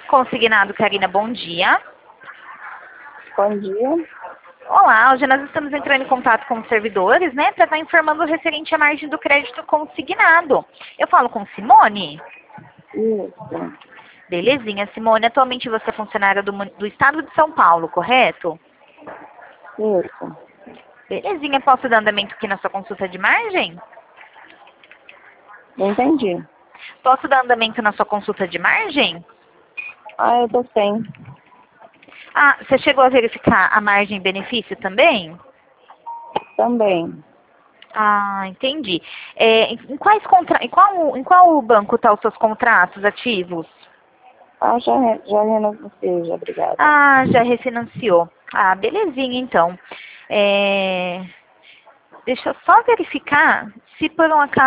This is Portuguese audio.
Consignado, Karina, bom dia. Bom dia. Olá, hoje nós estamos entrando em contato com os servidores, né, para estar informando referente à margem do crédito consignado. Eu falo com Simone? Isso. Belezinha, Simone. Atualmente você é funcionária do Estado de São Paulo, correto? Isso. Belezinha, posso dar andamento aqui na sua consulta de margem? Não entendi. Posso dar andamento na sua consulta de margem? Ah, eu tô sem. Ah, você chegou a verificar a margem e benefício também? Também. Ah, entendi. Em qual banco estão os seus contratos ativos? Ah, já renunciei, já, obrigada. Ah, já refinanciou. Ah, belezinha, então. Deixa eu só verificar se por um acaso